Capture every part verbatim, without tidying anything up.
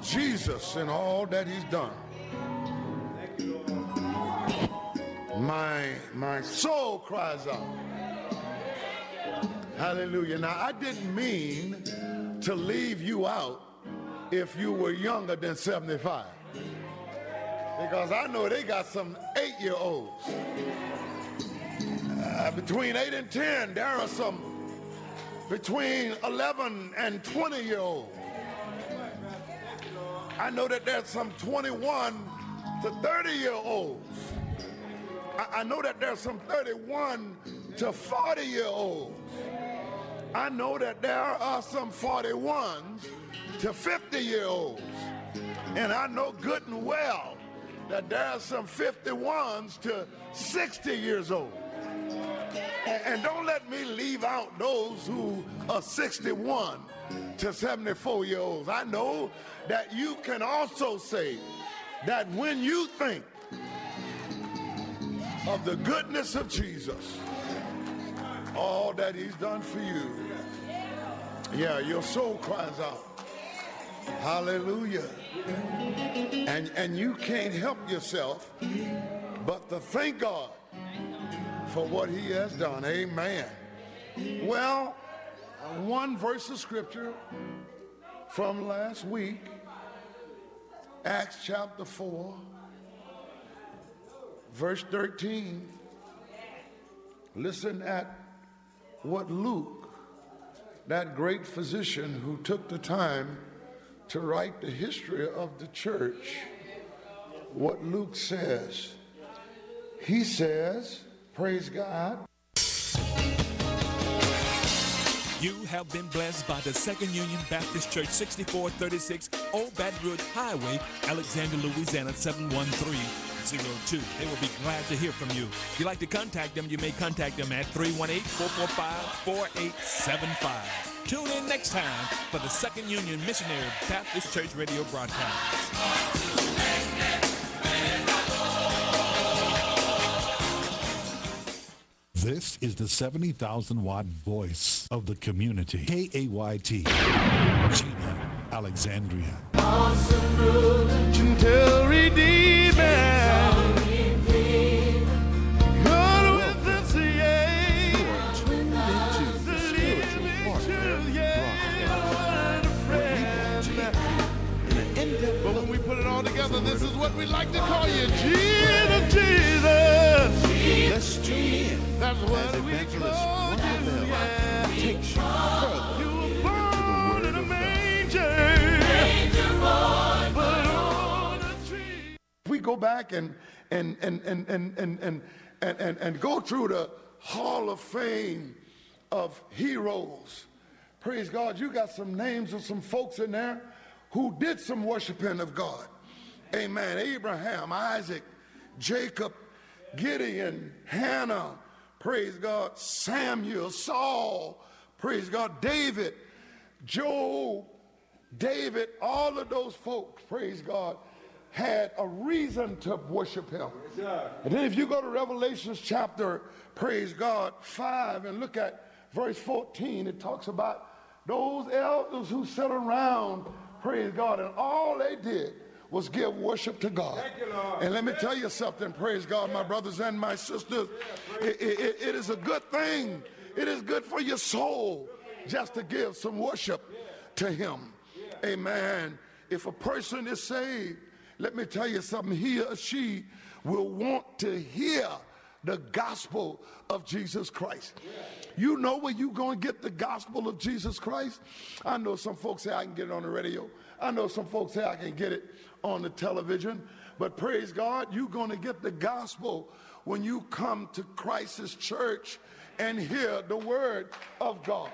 Jesus and all that he's done. My, my soul cries out. Hallelujah. Now, I didn't mean to leave you out if you were younger than seventy-five. Because I know they got some eight-year-olds. Uh, between eight and ten, there are some between eleven and twenty-year-olds. I know that there's some twenty-one to thirty-year-olds. I, I know that there's some thirty-one to forty-year-olds. I know that there are some forty-ones to fifty-year-olds. And I know good and well that there are some fifty-ones to sixty years old. And, and don't let me leave out those who are sixty-one to seventy-four year olds. I know that you can also say that when you think of the goodness of Jesus, all that he's done for you, yeah, your soul cries out, hallelujah. And, and you can't help yourself but to thank God for what he has done. Amen. Well, one verse of scripture from last week, Acts chapter four, verse thirteen. Listen at what Luke, that great physician who took the time to write the history of the church, what Luke says. He says, praise God. You have been blessed by the Second Union Baptist Church, sixty-four thirty-six Old Baton Rouge Highway, Alexandria, Louisiana, seven one three zero two. They will be glad to hear from you. If you'd like to contact them, you may contact them at three one eight, four four five, four eight seven five. Tune in next time for the Second Union Missionary Baptist Church radio broadcast. This is the seventy thousand watt voice of the community. K A Y T, Gina, Alexandria. Awesome ruler, gentle redeemer. God with us, yeah. You are tuned into the Spiritual Warfare broadcast, where we will take you in an in-depth But when we put it all together, this is what we like to call you. Jesus, Jesus. Let's tune in. That's what as we Evangelist call Ron you, Bell yeah. takes you further You were into born the in a Word of God. manger, but on a tree. We go back and and and and and and and and, and, and go through the Hall of Fame of heroes. Praise God, you got some names of some folks in there who did some worshiping of God. Amen. Abraham, Isaac, Jacob, Gideon, Hannah, praise God, Samuel, Saul, praise God, David, Job, David, all of those folks, praise God, had a reason to worship him. Yes, and then if you go to Revelations chapter, praise God, five, and look at verse fourteen, it talks about those elders who sat around, praise God, and all they did was give worship to God. Thank you, Lord. And let me tell you something, praise God, my brothers and my sisters, it, it, it is a good thing. It is good for your soul just to give some worship to him. Amen. If a person is saved, let me tell you something, he or she will want to hear the gospel of Jesus Christ. You know where you going to get the gospel of Jesus Christ? I know some folks say I can get it on the radio. I know some folks say I can get it on the television. But praise God, you're going to get the gospel when you come to Christ's church and hear the word of God.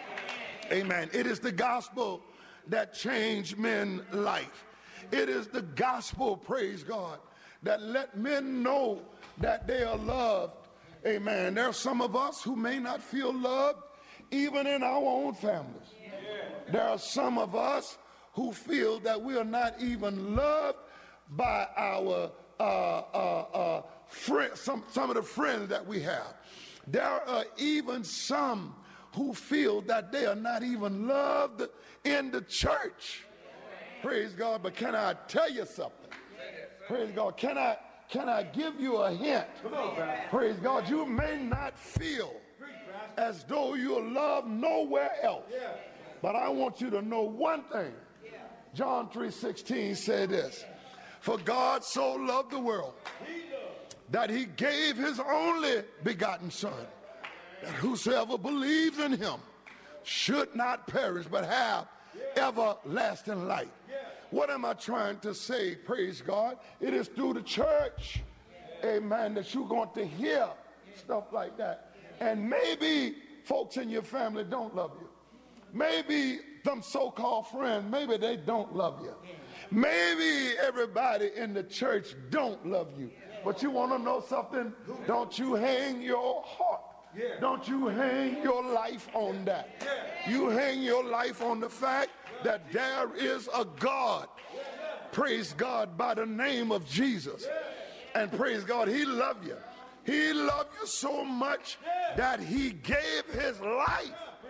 Amen. It is the gospel that changed men's life. It is the gospel, praise God, that let men know that they are loved. Amen. There are some of us who may not feel loved even in our own families. There are some of us who feel that we are not even loved by our uh, uh, uh, friends, some, some of the friends that we have. There are even some who feel that they are not even loved in the church. Praise God. But can I tell you something? Praise God. Can I can I give you a hint? Praise God. You may not feel as though you're loved nowhere else. But I want you to know one thing. John three sixteen said this. For God so loved the world that he gave his only begotten son, that whosoever believes in him should not perish but have everlasting life. What am I trying to say? Praise God. It is through the church, amen, that you're going to hear stuff like that. And maybe folks in your family don't love you. Maybe them so-called friends, maybe they don't love you. Maybe everybody in the church don't love you. But you want to know something? Don't you hang your heart. Don't you hang your life on that. You hang your life on the fact that there is a God, praise God, by the name of Jesus. And praise God, he loved you. He loved you so much that he gave his life.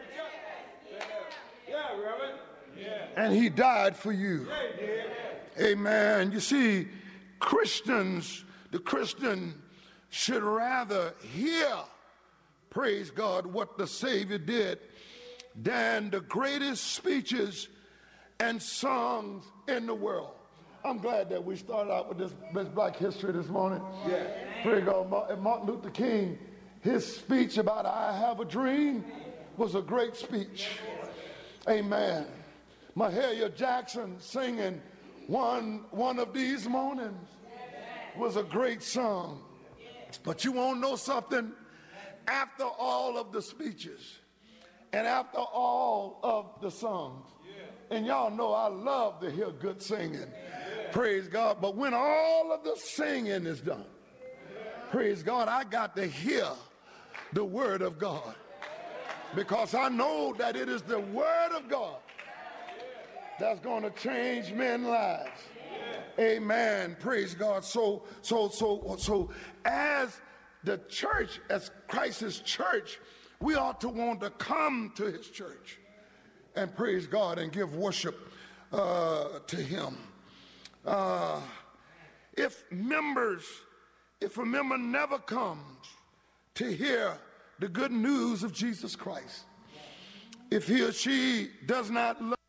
And he died for you. Amen. You see, Christians, the Christian should rather hear, praise God, what the Savior did than the greatest speeches and songs in the world. I'm glad that we started out with this, this Black History this morning. Yeah. Praise God. Martin Luther King, his speech about I Have a Dream was a great speech. Amen. Mahalia Jackson singing one, one of These Mornings was a great song. But you want to know something? After all of the speeches and after all of the songs, and y'all know I love to hear good singing, praise God, but when all of the singing is done, praise God, I got to hear the word of God, because I know that it is the word of God that's going to change men's lives. Amen. Praise God. So, so, so, so as the church, as Christ's church, we ought to want to come to his church and praise God and give worship uh, to him. Uh, if members, if a member never comes to hear the good news of Jesus Christ, if he or she does not love,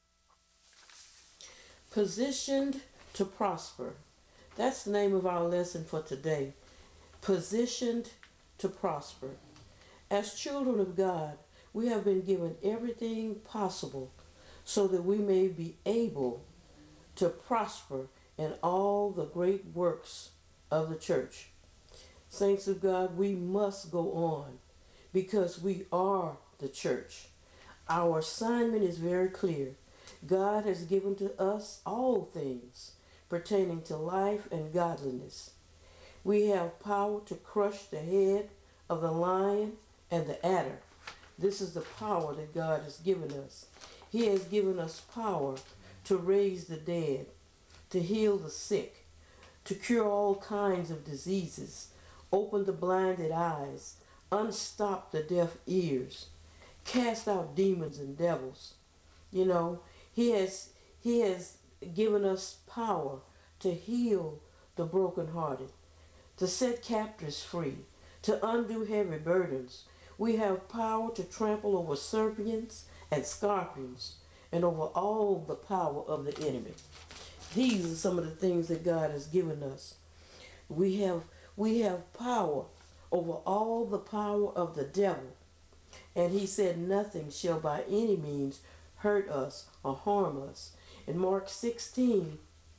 positioned to prosper. That's the name of our lesson for today. Positioned to prosper. As children of God, we have been given everything possible so that we may be able to prosper in all the great works of the church. Saints of God, we must go on because we are the church. Our assignment is very clear. God has given to us all things pertaining to life and godliness. We have power to crush the head of the lion and the adder. This is the power that God has given us. He has given us power to raise the dead, to heal the sick, to cure all kinds of diseases, open the blinded eyes, unstop the deaf ears, cast out demons and devils. You know, He has He has given us power to heal the brokenhearted, to set captives free, to undo heavy burdens. We have power to trample over serpents and scorpions and over all the power of the enemy. These are some of the things that God has given us. We have we have power over all the power of the devil. And he said nothing shall by any means hurt us or harm us. In Mark sixteen,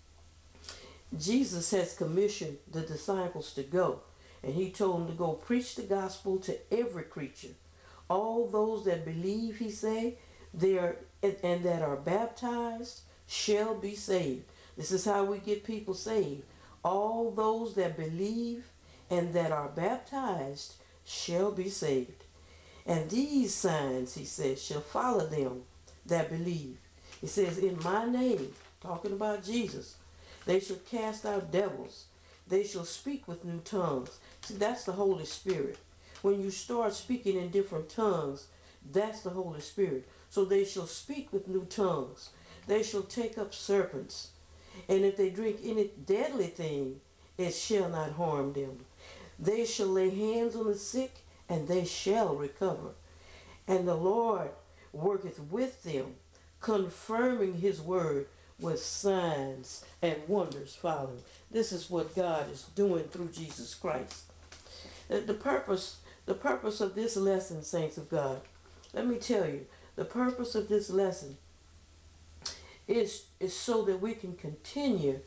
Jesus has commissioned the disciples to go. And he told them to go preach the gospel to every creature. All those that believe, he say, they are, and that are baptized shall be saved. This is how we get people saved. All those that believe and that are baptized shall be saved. And these signs, he says, shall follow them that believe. He says, in my name, talking about Jesus, they shall cast out devils. They shall speak with new tongues. See, that's the Holy Spirit. When you start speaking in different tongues, that's the Holy Spirit. So they shall speak with new tongues. They shall take up serpents, and if they drink any deadly thing, it shall not harm them. They shall lay hands on the sick, and they shall recover. And the Lord worketh with them, confirming his word with signs and wonders following. This is what God is doing through Jesus Christ. The, the purpose, the purpose of this lesson, saints of God, let me tell you, the purpose of this lesson is, is so that we can continue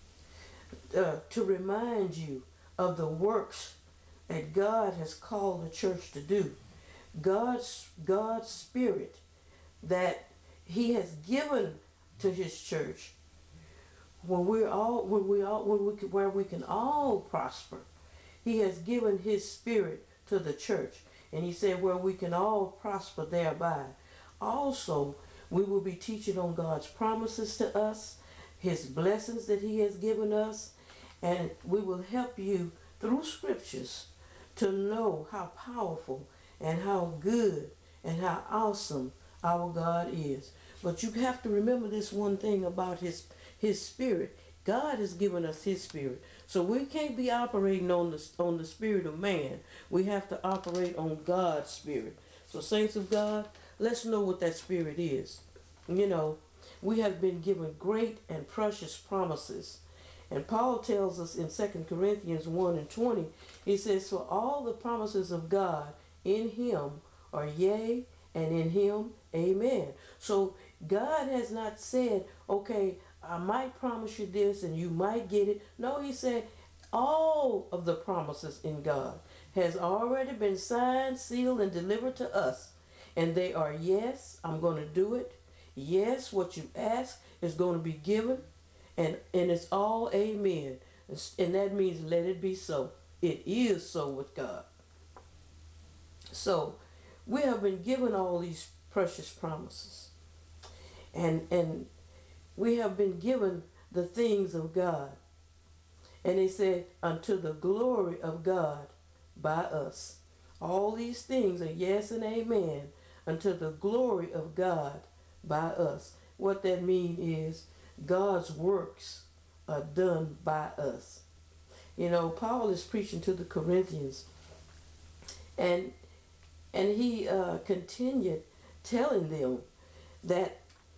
uh, to remind you of the works that God has called the church to do. God's, God's Spirit that he has given to his church, when we're all, when we all, when we can, where we can all prosper. He has given his Spirit to the church, and he said where we can all prosper thereby. Also, we will be teaching on God's promises to us, his blessings that he has given us, and we will help you through scriptures to know how powerful and how good and how awesome our God is. But you have to remember this one thing about his his Spirit. God has given us his Spirit. So we can't be operating on the, on the spirit of man. We have to operate on God's Spirit. So saints of God, let's know what that Spirit is. You know, we have been given great and precious promises. And Paul tells us in Second Corinthians one and twenty, he says, for all the promises of God in him are yea, and in him, amen. So God has not said, okay, I might promise you this and you might get it. No, he said all of the promises in God has already been signed, sealed, and delivered to us. And they are, yes, I'm going to do it. Yes, what you ask is going to be given. And, and it's all amen. And that means let it be so. It is so with God. So we have been given all these precious promises. And, and we have been given the things of God. And he said, unto the glory of God by us. All these things are yes and amen, unto the glory of God by us. What that means is God's works are done by us. You know, Paul is preaching to the Corinthians, and and he uh, continued telling them that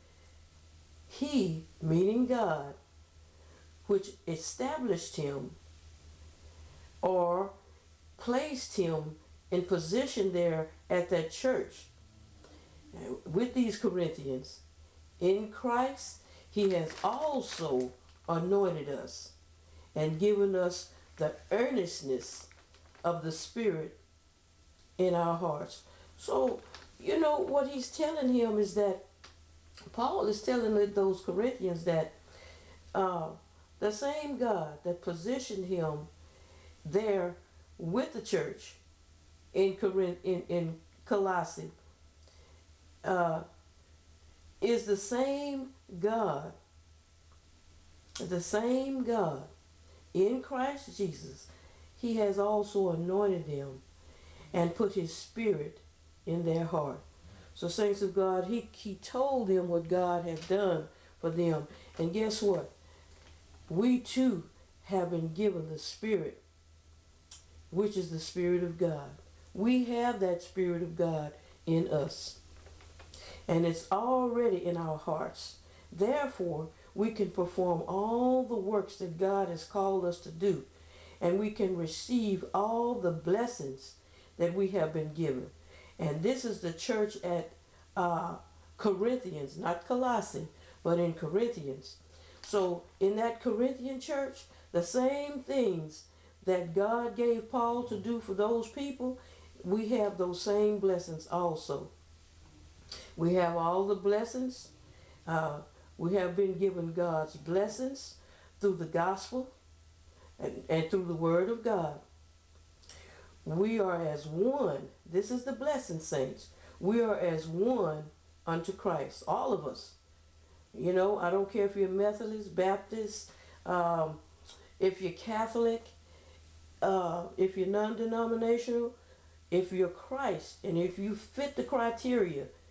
he, meaning God, which established him or placed him in position there at that church with these Corinthians, in Christ, he has also anointed us and given us the earnestness of the Spirit in our hearts. So, you know, what he's telling him is that Paul is telling those Corinthians that uh, the same God that positioned him there with the church in Corinth, in, in Colossae, uh, is the same God, the same God in Christ Jesus. He has also anointed them and put his Spirit in their heart. So saints of God, he, he told them what God had done for them. And guess what? We too have been given the Spirit, which is the Spirit of God. We have that Spirit of God in us. And it's already in our hearts. Therefore, we can perform all the works that God has called us to do. And we can receive all the blessings that we have been given. And this is the church at uh, Corinthians, not Colossae, but in Corinthians. So in that Corinthian church, the same things that God gave Paul to do for those people, we have those same blessings also. We have all the blessings. Uh, we have been given God's blessings through the gospel and, and through the word of God. We are as one. This is the blessing, saints. We are as one unto Christ. All of us. You know, I don't care if you're Methodist, Baptist, um, if you're Catholic, uh, if you're non-denominational, if you're Christ, and if you fit the criteria,